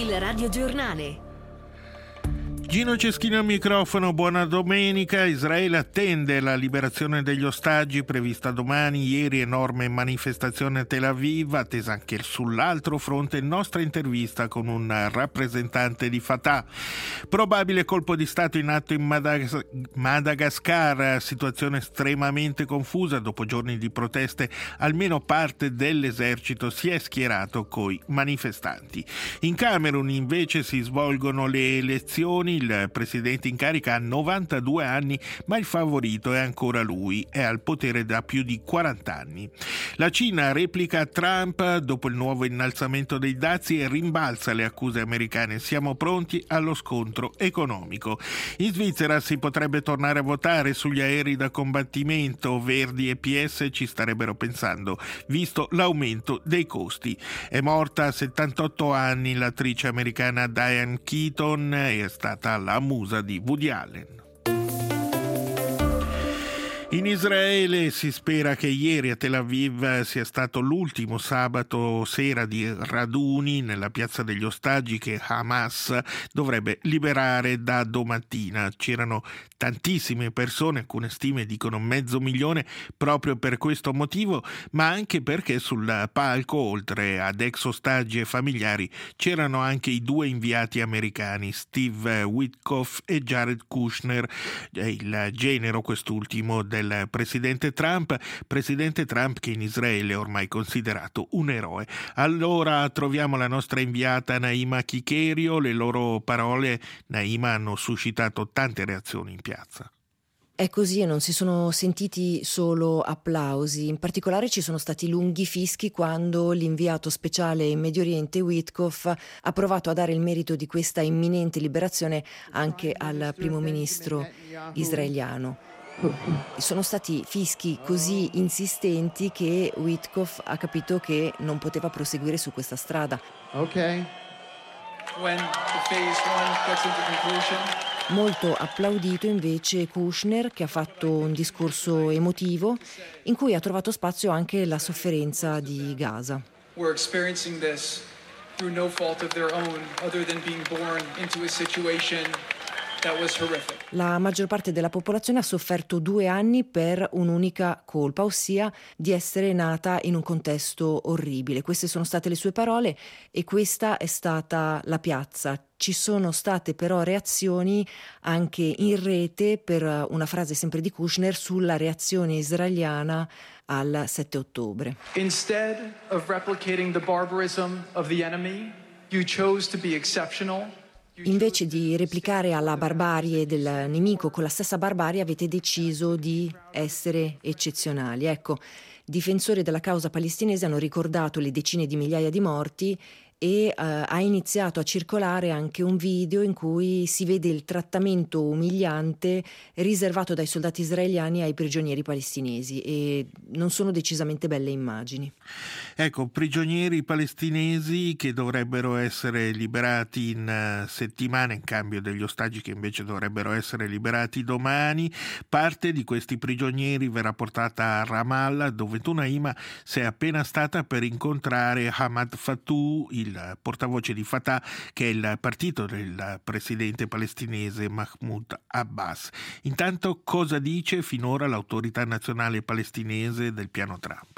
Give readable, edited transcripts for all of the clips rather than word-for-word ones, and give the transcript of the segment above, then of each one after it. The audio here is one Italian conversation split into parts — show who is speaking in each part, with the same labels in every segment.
Speaker 1: Il radiogiornale.
Speaker 2: Gino Ceschino al microfono, buona domenica. Israele attende la liberazione degli ostaggi prevista domani. Ieri enorme manifestazione a Tel Aviv, attesa anche sull'altro fronte. Nostra intervista con un rappresentante di Fatah. Probabile colpo di Stato in atto in Madagascar, situazione estremamente confusa. Dopo giorni di proteste, almeno parte dell'esercito si è schierato coi manifestanti. In Camerun invece si svolgono le elezioni. Il presidente in carica ha 92 anni, ma il favorito è ancora lui, è al potere da più di 40 anni. La Cina replica Trump dopo il nuovo innalzamento dei dazi e rimbalza le accuse americane. Siamo pronti allo scontro economico. In Svizzera si potrebbe tornare a votare sugli aerei da combattimento. Verdi e PS ci starebbero pensando, visto l'aumento dei costi. È morta a 78 anni l'attrice americana Diane Keaton, è stata la musa di Woody Allen. In Israele si spera che ieri a Tel Aviv sia stato l'ultimo sabato sera di raduni nella piazza degli ostaggi che Hamas dovrebbe liberare da domattina. C'erano tantissime persone, alcune stime dicono 500.000 proprio per questo motivo, ma anche perché sul palco, oltre ad ex ostaggi e familiari, c'erano anche i due inviati americani, Steve Witkoff e Jared Kushner, il genero quest'ultimo del presidente Trump che in Israele è ormai considerato un eroe. Allora troviamo la nostra inviata Naima Chicherio. Le loro parole, Naima, hanno suscitato tante reazioni in piazza.
Speaker 3: È così e non si sono sentiti solo applausi. In particolare ci sono stati lunghi fischi quando l'inviato speciale in Medio Oriente Witkoff ha provato a dare il merito di questa imminente liberazione anche al primo ministro israeliano. Sono stati fischi così insistenti che Witkoff ha capito che non poteva proseguire su questa strada. Molto applaudito invece Kushner, che ha fatto un discorso emotivo in cui ha trovato spazio anche la sofferenza di Gaza.
Speaker 4: We're experiencing this through no fault of their own other than being born into a situation that was horrific.
Speaker 3: La maggior parte della popolazione ha sofferto 2 anni per un'unica colpa, ossia di essere nata in un contesto orribile. Queste sono state le sue parole e questa è stata la piazza. Ci sono state però reazioni anche in rete per una frase sempre di Kushner sulla reazione israeliana al 7 ottobre.
Speaker 4: Instead of replicating the barbarism of the enemy, you chose to be exceptional.
Speaker 3: Invece di replicare alla barbarie del nemico con la stessa barbarie avete deciso di essere eccezionali. Ecco, difensori della causa palestinese hanno ricordato le decine di migliaia di morti e ha iniziato a circolare anche un video in cui si vede il trattamento umiliante riservato dai soldati israeliani ai prigionieri palestinesi e non sono decisamente belle immagini.
Speaker 2: Ecco, prigionieri palestinesi che dovrebbero essere liberati in settimana in cambio degli ostaggi che invece dovrebbero essere liberati domani. Parte di questi prigionieri verrà portata a Ramallah, dove tu, Naima, sei appena stata per incontrare Hamad Fatou, il portavoce di Fatah, che è il partito del presidente palestinese Mahmoud Abbas. Intanto, cosa dice finora l'autorità nazionale palestinese del piano Trump?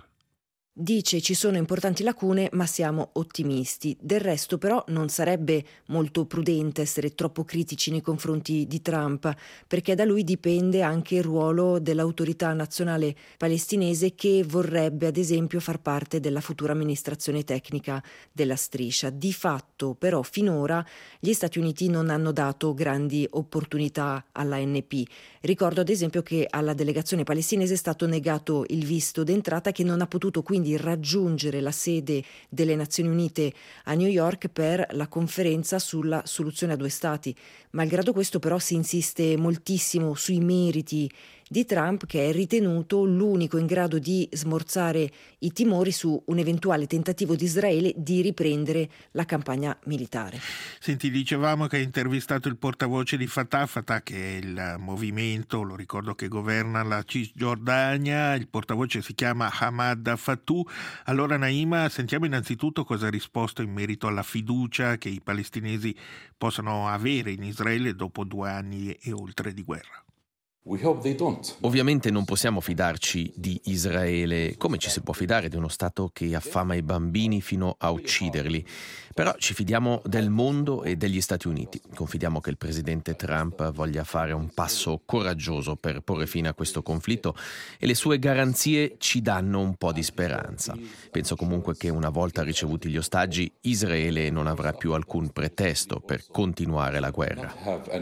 Speaker 3: Dice ci sono importanti lacune ma siamo ottimisti. Del resto però non sarebbe molto prudente essere troppo critici nei confronti di Trump, perché da lui dipende anche il ruolo dell'autorità nazionale palestinese, che vorrebbe ad esempio far parte della futura amministrazione tecnica della striscia. Di fatto però finora gli Stati Uniti non hanno dato grandi opportunità all'ANP. Ricordo ad esempio che alla delegazione palestinese è stato negato il visto d'entrata, che non ha potuto quindi raggiungere la sede delle Nazioni Unite a New York per la conferenza sulla soluzione a 2 stati. Malgrado questo però si insiste moltissimo sui meriti di Trump, che è ritenuto l'unico in grado di smorzare i timori su un eventuale tentativo di Israele di riprendere la campagna militare.
Speaker 2: Senti, dicevamo che hai intervistato il portavoce di Fatah, che è il movimento, lo ricordo, che governa la Cisgiordania. Il portavoce si chiama Hamad Fattouh. Allora, Naima, sentiamo innanzitutto cosa ha risposto in merito alla fiducia che i palestinesi possano avere in Israele dopo 2 anni e oltre di guerra.
Speaker 1: Ovviamente non possiamo fidarci di Israele, come ci si può fidare di uno Stato che affama i bambini fino a ucciderli. Però ci fidiamo del mondo e degli Stati Uniti. Confidiamo che il presidente Trump voglia fare un passo coraggioso per porre fine a questo conflitto e le sue garanzie ci danno un po' di speranza. Penso comunque che una volta ricevuti gli ostaggi, Israele non avrà più alcun pretesto per continuare la guerra.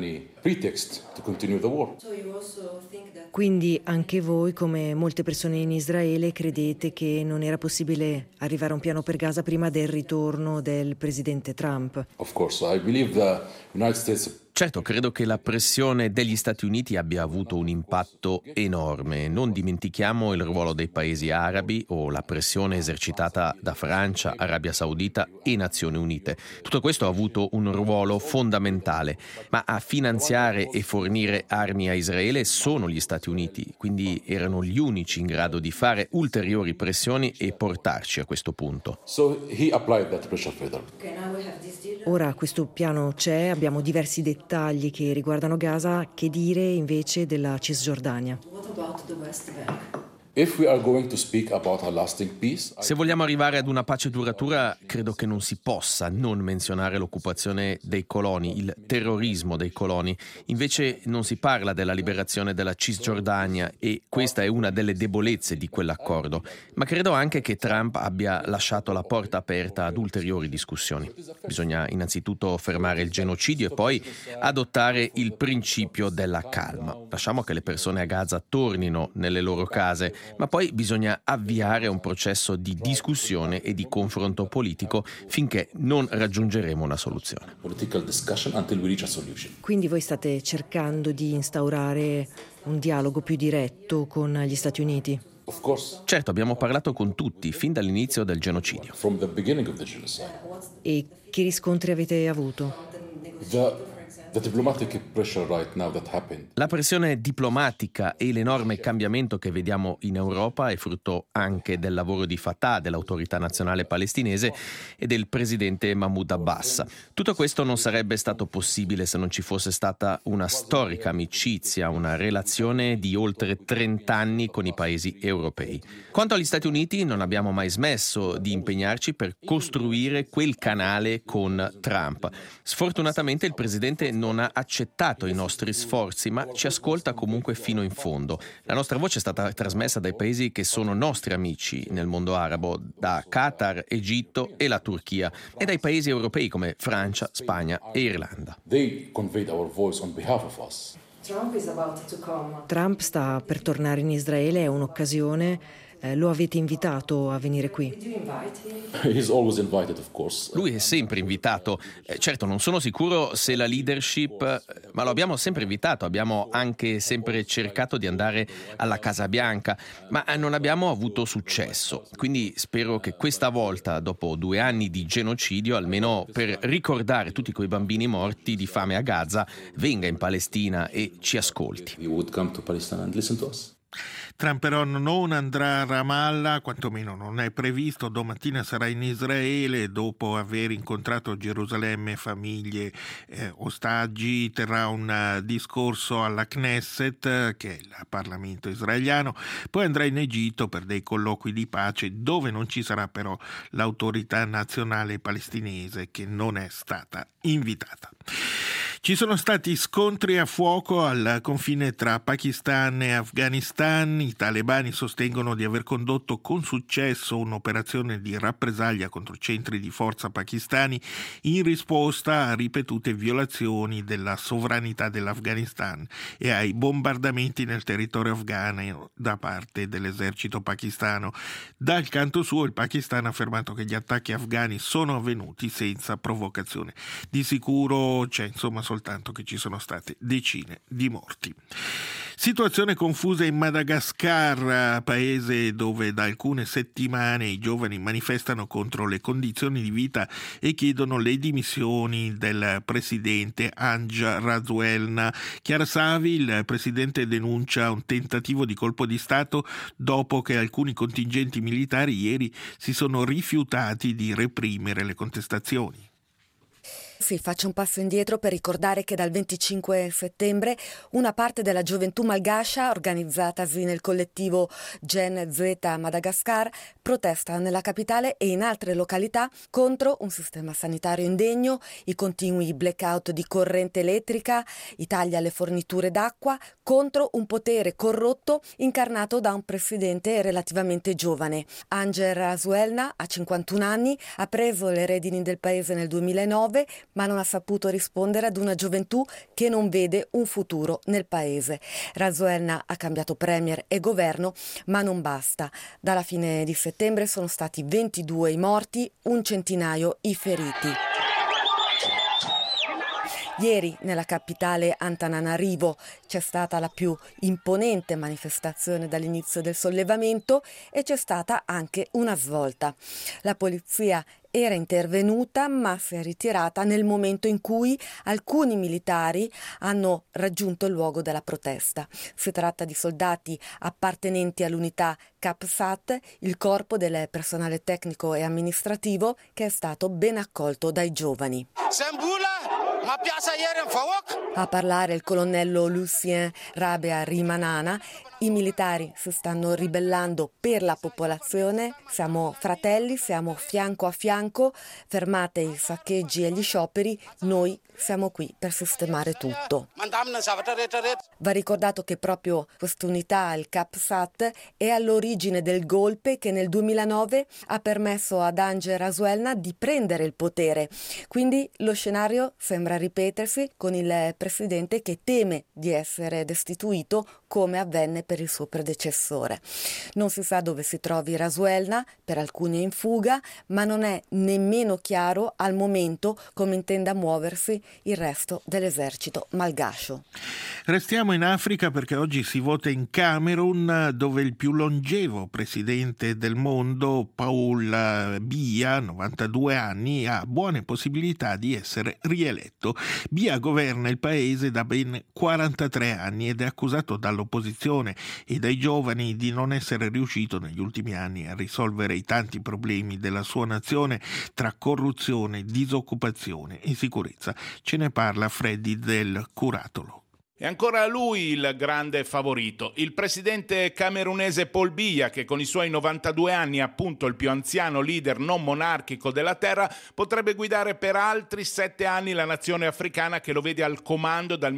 Speaker 3: Quindi anche voi, come molte persone in Israele, credete che non era possibile arrivare a un piano per Gaza prima del ritorno del presidente Trump?
Speaker 1: Certo, credo che la pressione degli Stati Uniti abbia avuto un impatto enorme. Non dimentichiamo il ruolo dei paesi arabi o la pressione esercitata da Francia, Arabia Saudita e Nazioni Unite. Tutto questo ha avuto un ruolo fondamentale, ma a finanziare e fornire armi a Israele sono gli Stati Uniti, quindi erano gli unici in grado di fare ulteriori pressioni e portarci a questo punto.
Speaker 3: Ora questo piano c'è, abbiamo diversi dettagli che riguardano Gaza. Che dire invece della Cisgiordania?
Speaker 1: Se vogliamo arrivare ad una pace duratura, credo che non si possa non menzionare l'occupazione dei coloni, il terrorismo dei coloni. Invece non si parla della liberazione della Cisgiordania e questa è una delle debolezze di quell'accordo. Ma credo anche che Trump abbia lasciato la porta aperta ad ulteriori discussioni. Bisogna innanzitutto fermare il genocidio e poi adottare il principio della calma. Lasciamo che le persone a Gaza tornino nelle loro case, ma poi bisogna avviare un processo di discussione e di confronto politico finché non raggiungeremo una soluzione.
Speaker 3: Quindi voi state cercando di instaurare un dialogo più diretto con gli Stati Uniti?
Speaker 1: Certo, abbiamo parlato con tutti fin dall'inizio del genocidio.
Speaker 3: E che riscontri avete avuto?
Speaker 1: La pressione diplomatica e l'enorme cambiamento che vediamo in Europa è frutto anche del lavoro di Fatah, dell'autorità nazionale palestinese e del presidente Mahmoud Abbas. Tutto questo non sarebbe stato possibile se non ci fosse stata una storica amicizia, una relazione di oltre 30 anni con i paesi europei. Quanto agli Stati Uniti, non abbiamo mai smesso di impegnarci per costruire quel canale con Trump. Sfortunatamente il presidente non ha accettato i nostri sforzi, ma ci ascolta comunque fino in fondo. La nostra voce è stata trasmessa dai paesi che sono nostri amici nel mondo arabo, da Qatar, Egitto e la Turchia, e dai paesi europei come Francia, Spagna e Irlanda.
Speaker 3: Trump sta per tornare in Israele, è un'occasione. Lo avete invitato a venire qui?
Speaker 1: Lui è sempre invitato. Certo, non sono sicuro se la leadership, ma lo abbiamo sempre invitato. Abbiamo anche sempre cercato di andare alla Casa Bianca, ma non abbiamo avuto successo. Quindi spero che questa volta, dopo 2 anni di genocidio, almeno per ricordare tutti quei bambini morti di fame a Gaza, venga in Palestina e ci ascolti.
Speaker 2: Trump però non andrà a Ramallah, quantomeno non è previsto. Domattina sarà in Israele dopo aver incontrato a Gerusalemme famiglie, ostaggi. Terrà un discorso alla Knesset, che è il Parlamento israeliano. Poi andrà in Egitto per dei colloqui di pace, dove non ci sarà però l'autorità nazionale palestinese, che non è stata invitata. Ci sono stati scontri a fuoco al confine tra Pakistan e Afghanistan. I talebani sostengono di aver condotto con successo un'operazione di rappresaglia contro centri di forza pakistani in risposta a ripetute violazioni della sovranità dell'Afghanistan e ai bombardamenti nel territorio afghano da parte dell'esercito pakistano. Dal canto suo il Pakistan ha affermato che gli attacchi afghani sono avvenuti senza provocazione. Di sicuro c'è soltanto che ci sono state decine di morti. Situazione confusa in Madagascar, paese dove da alcune settimane i giovani manifestano contro le condizioni di vita e chiedono le dimissioni del presidente Andry Rajoelina. Chiara Savi, il presidente, denuncia un tentativo di colpo di Stato dopo che alcuni contingenti militari ieri si sono rifiutati di reprimere le contestazioni.
Speaker 3: Sì, faccio un passo indietro per ricordare che dal 25 settembre una parte della gioventù malgascia, organizzatasi nel collettivo Gen Z Madagascar, protesta nella capitale e in altre località contro un sistema sanitario indegno, i continui blackout di corrente elettrica, i tagli alle forniture d'acqua, contro un potere corrotto incarnato da un presidente relativamente giovane. Andry Rajoelina, a 51 anni, ha preso le redini del paese nel 2009, ma non ha saputo rispondere ad una gioventù che non vede un futuro nel paese. Rajoelina ha cambiato premier e governo, ma non basta. Dalla fine di settembre sono stati 22 i morti, un centinaio i feriti. Ieri nella capitale Antananarivo c'è stata la più imponente manifestazione dall'inizio del sollevamento e c'è stata anche una svolta. La polizia era intervenuta ma si è ritirata nel momento in cui alcuni militari hanno raggiunto il luogo della protesta. Si tratta di soldati appartenenti all'unità CAPSAT, il corpo del personale tecnico e amministrativo che è stato ben accolto dai giovani. A parlare il colonnello Lucien Rabea Rimanana. I militari si stanno ribellando per la popolazione, siamo fratelli, siamo fianco a fianco, fermate i saccheggi e gli scioperi, noi siamo qui per sistemare tutto. Va ricordato che proprio quest'unità, il CAPSAT, è all'origine del golpe che nel 2009 ha permesso ad Andry Rajoelina di prendere il potere. Quindi lo scenario sembra ripetersi con il presidente che teme di essere destituito come avvenne per il suo predecessore. Non si sa dove si trovi Rajoelina, per alcuni è in fuga, ma non è nemmeno chiaro al momento come intenda muoversi il resto dell'esercito malgascio.
Speaker 2: Restiamo in Africa perché oggi si vota in Camerun, dove il più longevo presidente del mondo, Paul Biya, 92 anni, ha buone possibilità di essere rieletto. Biya governa il paese da ben 43 anni ed è accusato dall'opposizione e dai giovani di non essere riuscito negli ultimi anni a risolvere i tanti problemi della sua nazione tra corruzione, disoccupazione e sicurezza. Ce ne parla Freddy del Curatolo.
Speaker 5: È ancora lui il grande favorito, il presidente camerunese Paul Biya, che con i suoi 92 anni è appunto il più anziano leader non monarchico della terra, potrebbe guidare per altri 7 anni la nazione africana che lo vede al comando dal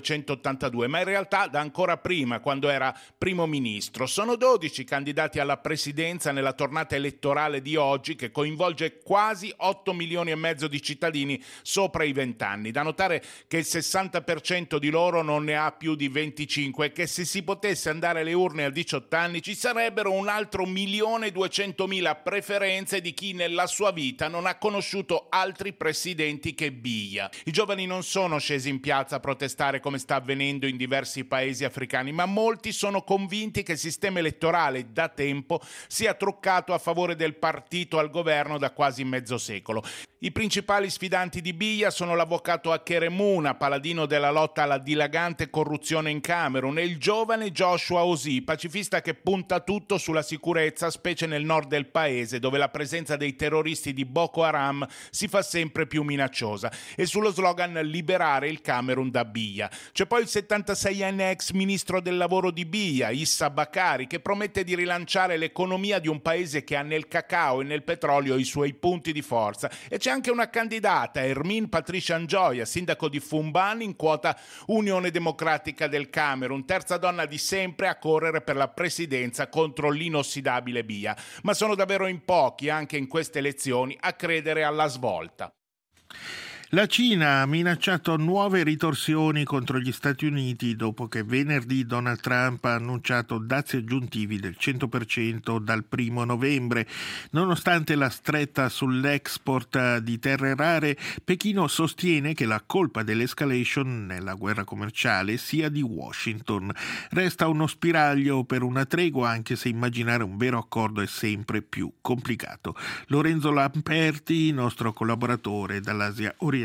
Speaker 5: 1982, ma in realtà da ancora prima, quando era primo ministro. Sono 12 candidati alla presidenza nella tornata elettorale di oggi, che coinvolge quasi 8 milioni e mezzo di cittadini sopra i 20 anni. Da notare che il 60% di loro non ne ha più di 25 e che se si potesse andare alle urne a 18 anni ci sarebbero un altro 1.200.000 preferenze di chi nella sua vita non ha conosciuto altri presidenti che Biya. I giovani non sono scesi in piazza a protestare come sta avvenendo in diversi paesi africani, ma molti sono convinti che il sistema elettorale da tempo sia truccato a favore del partito al governo da quasi mezzo secolo. I principali sfidanti di Biya sono l'avvocato Akere Muna, paladino della lotta alla dilagante corruzione in Camerun, e il giovane Joshua Osih, pacifista che punta tutto sulla sicurezza, specie nel nord del paese, dove la presenza dei terroristi di Boko Haram si fa sempre più minacciosa, e sullo slogan liberare il Camerun da Biya. C'è poi il 76enne ex ministro del lavoro di Biya, Issa Bakari, che promette di rilanciare l'economia di un paese che ha nel cacao e nel petrolio i suoi punti di forza. E c'è anche una candidata, Hermine Patricia Njoya, sindaco di Fumban, in quota Unione Democratica del Camerun, terza donna di sempre a correre per la presidenza contro l'inossidabile Biya. Ma sono davvero in pochi, anche in queste elezioni, a credere alla svolta.
Speaker 2: La Cina ha minacciato nuove ritorsioni contro gli Stati Uniti dopo che venerdì Donald Trump ha annunciato dazi aggiuntivi del 100% dal 1 novembre. Nonostante la stretta sull'export di terre rare, Pechino sostiene che la colpa dell'escalation nella guerra commerciale sia di Washington. Resta uno spiraglio per una tregua, anche se immaginare un vero accordo è sempre più complicato. Lorenzo Lamperti, nostro collaboratore dall'Asia orientale.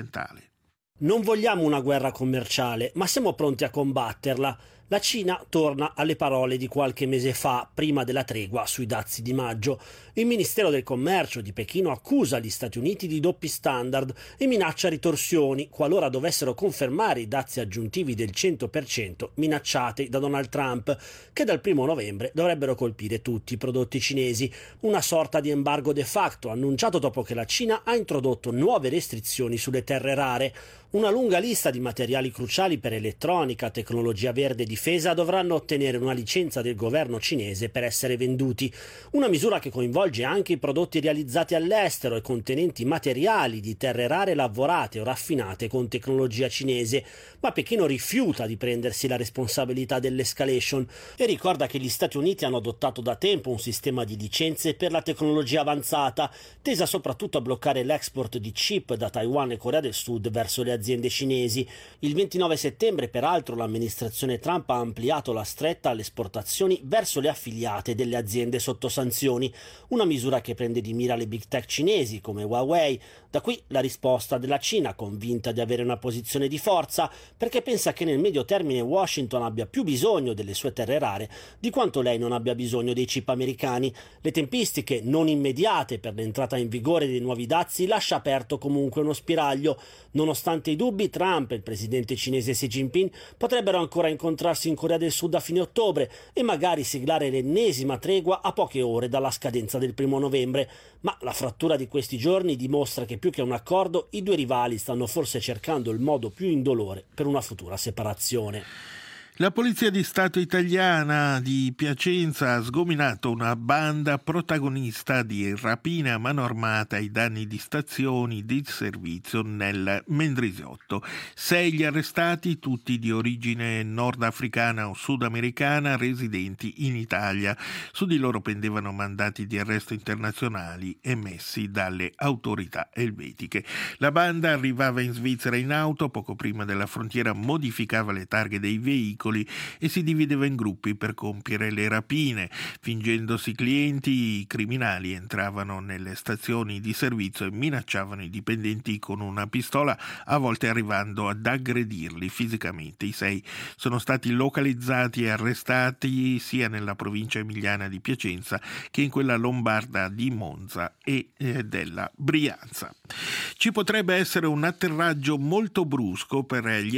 Speaker 6: Non vogliamo una guerra commerciale, ma siamo pronti a combatterla. La Cina torna alle parole di qualche mese fa, prima della tregua sui dazi di maggio. Il Ministero del Commercio di Pechino accusa gli Stati Uniti di doppi standard e minaccia ritorsioni qualora dovessero confermare i dazi aggiuntivi del 100% minacciati da Donald Trump, che dal 1 novembre dovrebbero colpire tutti i prodotti cinesi. Una sorta di embargo de facto annunciato dopo che la Cina ha introdotto nuove restrizioni sulle terre rare. Una lunga lista di materiali cruciali per elettronica, tecnologia verde e difesa dovranno ottenere una licenza del governo cinese per essere venduti. Una misura che coinvolge anche i prodotti realizzati all'estero e contenenti materiali di terre rare lavorate o raffinate con tecnologia cinese. Ma Pechino rifiuta di prendersi la responsabilità dell'escalation e ricorda che gli Stati Uniti hanno adottato da tempo un sistema di licenze per la tecnologia avanzata, tesa soprattutto a bloccare l'export di chip da Taiwan e Corea del Sud verso le aziende cinesi. Il 29 settembre, peraltro, l'amministrazione Trump ha ampliato la stretta alle esportazioni verso le affiliate delle aziende sotto sanzioni, una misura che prende di mira le big tech cinesi come Huawei. Da qui la risposta della Cina, convinta di avere una posizione di forza, perché pensa che nel medio termine Washington abbia più bisogno delle sue terre rare di quanto lei non abbia bisogno dei chip americani. Le tempistiche non immediate per l'entrata in vigore dei nuovi dazi lascia aperto comunque uno spiraglio. Nonostante i dubbi, Trump e il presidente cinese Xi Jinping potrebbero ancora incontrarsi in Corea del Sud a fine ottobre e magari siglare l'ennesima tregua a poche ore dalla scadenza del 1 novembre. Ma la frattura di questi giorni dimostra che più che un accordo i due rivali stanno forse cercando il modo più indolore per una futura separazione.
Speaker 2: La Polizia di Stato italiana di Piacenza ha sgominato una banda protagonista di rapina a mano armata ai danni di stazioni di servizio nel Mendrisiotto. 6 gli arrestati, tutti di origine nordafricana o sudamericana, residenti in Italia. Su di loro pendevano mandati di arresto internazionali emessi dalle autorità elvetiche. La banda arrivava in Svizzera in auto, poco prima della frontiera modificava le targhe dei veicoli e si divideva in gruppi per compiere le rapine. Fingendosi clienti, i criminali entravano nelle stazioni di servizio e minacciavano i dipendenti con una pistola, a volte arrivando ad aggredirli fisicamente. I 6 sono stati localizzati e arrestati sia nella provincia emiliana di Piacenza che in quella lombarda di Monza e della Brianza. Ci potrebbe essere un atterraggio molto brusco per gli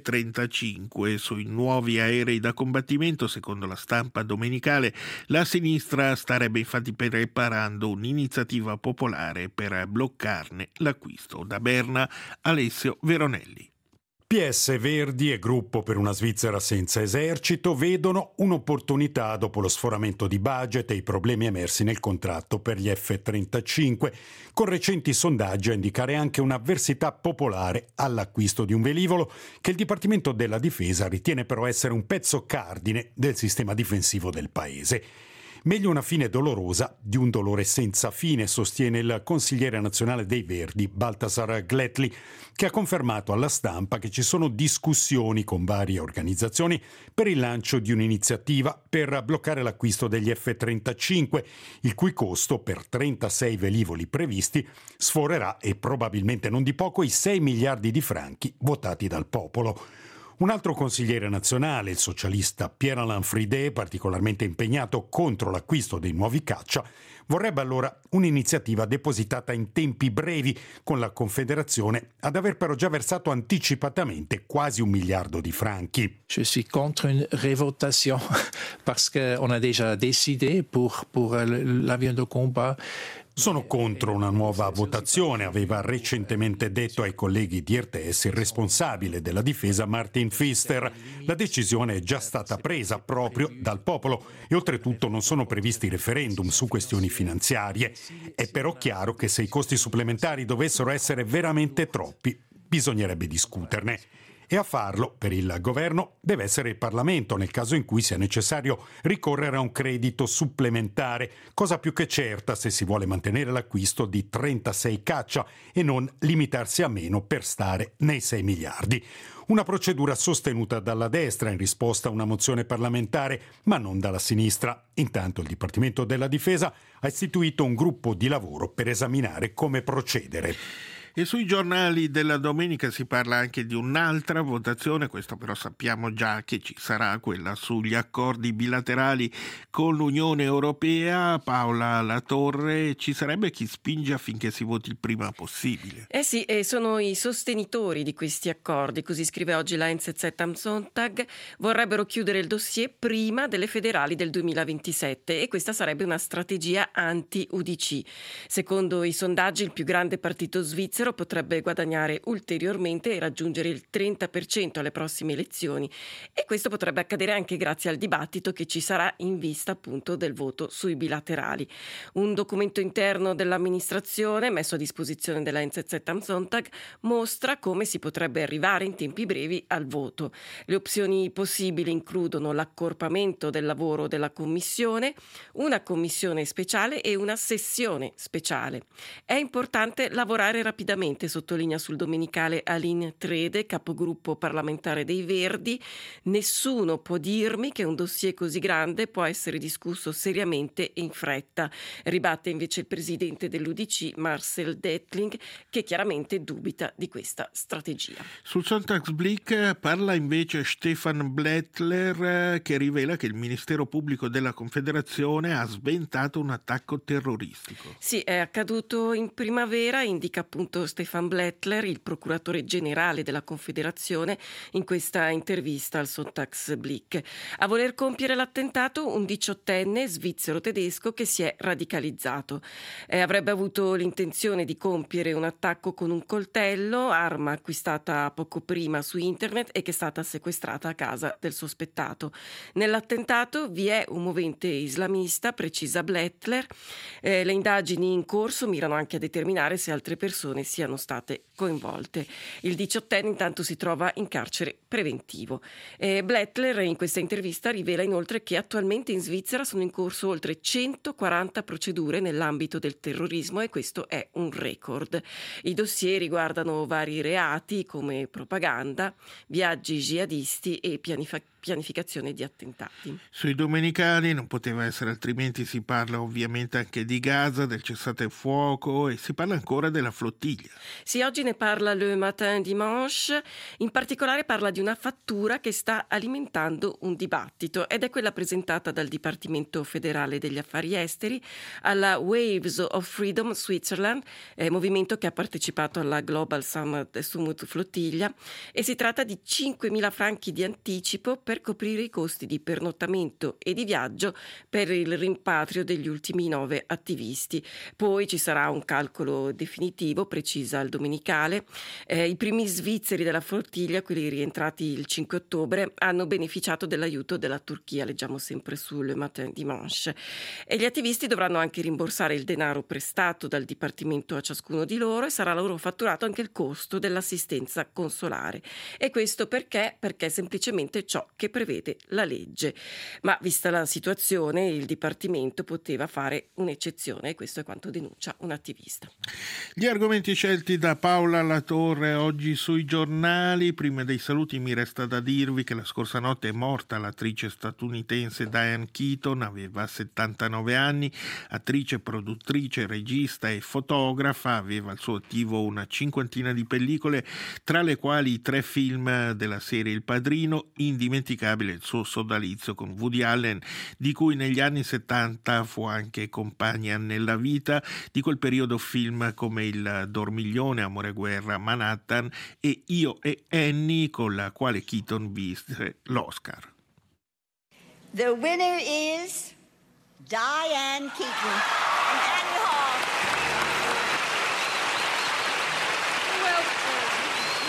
Speaker 2: F-35 sui nuovi aerei da combattimento. Secondo la stampa domenicale, la sinistra starebbe infatti preparando un'iniziativa popolare per bloccarne l'acquisto. Da Berna, Alessio Veronelli.
Speaker 7: PS Verdi e Gruppo per una Svizzera senza esercito vedono un'opportunità dopo lo sforamento di budget e i problemi emersi nel contratto per gli F-35, con recenti sondaggi a indicare anche un'avversità popolare all'acquisto di un velivolo che il Dipartimento della Difesa ritiene però essere un pezzo cardine del sistema difensivo del paese. Meglio una fine dolorosa di un dolore senza fine, sostiene il consigliere nazionale dei Verdi, Balthasar Glättli, che ha confermato alla stampa che ci sono discussioni con varie organizzazioni per il lancio di un'iniziativa per bloccare l'acquisto degli F-35, il cui costo per 36 velivoli previsti sforerà, e probabilmente non di poco, i 6 miliardi di franchi votati dal popolo. Un altro consigliere nazionale, il socialista Pierre-Alain Fridet, particolarmente impegnato contro l'acquisto dei nuovi caccia, vorrebbe allora un'iniziativa depositata in tempi brevi, con la Confederazione ad aver però già versato anticipatamente quasi 1 miliardo di franchi.
Speaker 8: Je suis contre une révotation parce qu'on a déjà décidé pour l'avion de combat.
Speaker 7: Sono contro una nuova votazione, aveva recentemente detto ai colleghi di RTS il responsabile della difesa Martin Pfister. La decisione è già stata presa proprio dal popolo e oltretutto non sono previsti referendum su questioni finanziarie. È però chiaro che se i costi supplementari dovessero essere veramente troppi, bisognerebbe discuterne. E a farlo, per il governo, deve essere il Parlamento, nel caso in cui sia necessario ricorrere a un credito supplementare, cosa più che certa se si vuole mantenere l'acquisto di 36 caccia e non limitarsi a meno per stare nei 6 miliardi. Una procedura sostenuta dalla destra in risposta a una mozione parlamentare, ma non dalla sinistra. Intanto il Dipartimento della Difesa ha istituito un gruppo di lavoro per esaminare come procedere.
Speaker 2: E sui giornali della domenica si parla anche di un'altra votazione, questo però sappiamo già che ci sarà, quella sugli accordi bilaterali con l'Unione Europea. Paola Latorre, ci sarebbe chi spinge affinché si voti il prima possibile.
Speaker 9: Sì, sono i sostenitori di questi accordi, così scrive oggi la NZZ am Sonntag, vorrebbero chiudere il dossier prima delle federali del 2027 e questa sarebbe una strategia anti-UDC. Secondo i sondaggi il più grande partito svizzero potrebbe guadagnare ulteriormente e raggiungere il 30% alle prossime elezioni e questo potrebbe accadere anche grazie al dibattito che ci sarà in vista appunto del voto sui bilaterali. Un documento interno dell'amministrazione messo a disposizione della NZZ am Sonntag mostra come si potrebbe arrivare in tempi brevi al voto. Le opzioni possibili includono l'accorpamento del lavoro della commissione, una commissione speciale e una sessione speciale. È importante lavorare rapidamente, sottolinea sul Domenicale Aline Trede, capogruppo parlamentare dei Verdi. Nessuno può dirmi che un dossier così grande può essere discusso seriamente e in fretta. Ribatte invece il presidente dell'UDC, Marcel Dettling, che chiaramente dubita di questa strategia.
Speaker 2: Sul Sonntagsblick parla invece Stefan Blättler, che rivela che il Ministero Pubblico della Confederazione ha sventato un attacco terroristico.
Speaker 9: Sì, è accaduto in primavera, indica appunto Stefan Blättler, il procuratore generale della Confederazione, in questa intervista al Sonntagsblick. A voler compiere l'attentato un 18enne svizzero-tedesco che si è radicalizzato. Avrebbe avuto l'intenzione di compiere un attacco con un coltello, arma acquistata poco prima su internet e che è stata sequestrata a casa del sospettato. Nell'attentato vi è un movente islamista, precisa Blättler. Le indagini in corso mirano anche a determinare se altre persone siano state coinvolte. Il 18enne intanto si trova in carcere preventivo. Blättler in questa intervista rivela inoltre che attualmente in Svizzera sono in corso oltre 140 procedure nell'ambito del terrorismo e questo è un record. I dossier riguardano vari reati come propaganda, viaggi jihadisti e pianificazione di attentati.
Speaker 2: Sui domenicali non poteva essere altrimenti, si parla ovviamente anche di Gaza, del cessate il fuoco e si parla ancora della flottiglia.
Speaker 9: Sì, oggi ne parla Le Matin Dimanche, in particolare parla di una fattura che sta alimentando un dibattito ed è quella presentata dal Dipartimento federale degli affari esteri alla Waves of Freedom Switzerland, movimento che ha partecipato alla Global Summit Flottiglia, e si tratta di 5.000 franchi di anticipo per coprire i costi di pernottamento e di viaggio per il rimpatrio degli ultimi 9 attivisti. Poi ci sarà un calcolo definitivo, precisa il Domenicale. I primi svizzeri della flottiglia, quelli rientrati il 5 ottobre, hanno beneficiato dell'aiuto della Turchia, leggiamo sempre sul Le Matin Dimanche. E gli attivisti dovranno anche rimborsare il denaro prestato dal Dipartimento a ciascuno di loro e sarà loro fatturato anche il costo dell'assistenza consolare. E questo perché? Perché semplicemente ciò che prevede la legge. Ma vista la situazione, il Dipartimento poteva fare un'eccezione e questo è quanto denuncia un attivista.
Speaker 2: Gli argomenti scelti da Paola Latorre oggi sui giornali. Prima dei saluti mi resta da dirvi che la scorsa notte è morta l'attrice statunitense Diane Keaton, aveva 79 anni, attrice, produttrice, regista e fotografa, aveva al suo attivo una cinquantina di pellicole, tra le quali 3 film della serie Il Padrino. Indimenticabile il suo sodalizio con Woody Allen, di cui negli anni 70 fu anche compagna nella vita. Di quel periodo film come Il Dormiglione, Amore e Guerra, Manhattan e Io e Annie, con la quale Keaton vinse l'Oscar.
Speaker 10: The winner is Diane Keaton and Annie Hall.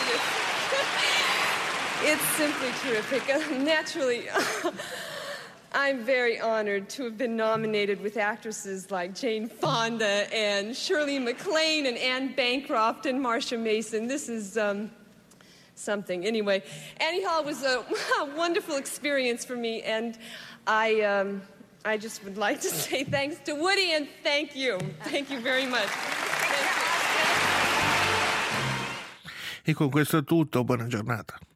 Speaker 11: It's simply terrific. Naturally, I'm very honored to have been nominated with actresses like Jane Fonda and Shirley MacLaine and Anne Bancroft and Marsha Mason. This is something. Anyway, Annie Hall was a wonderful experience for me, and I just would like to say thanks to Woody and thank you. Thank you very much.
Speaker 2: E con questo è tutto, buona giornata.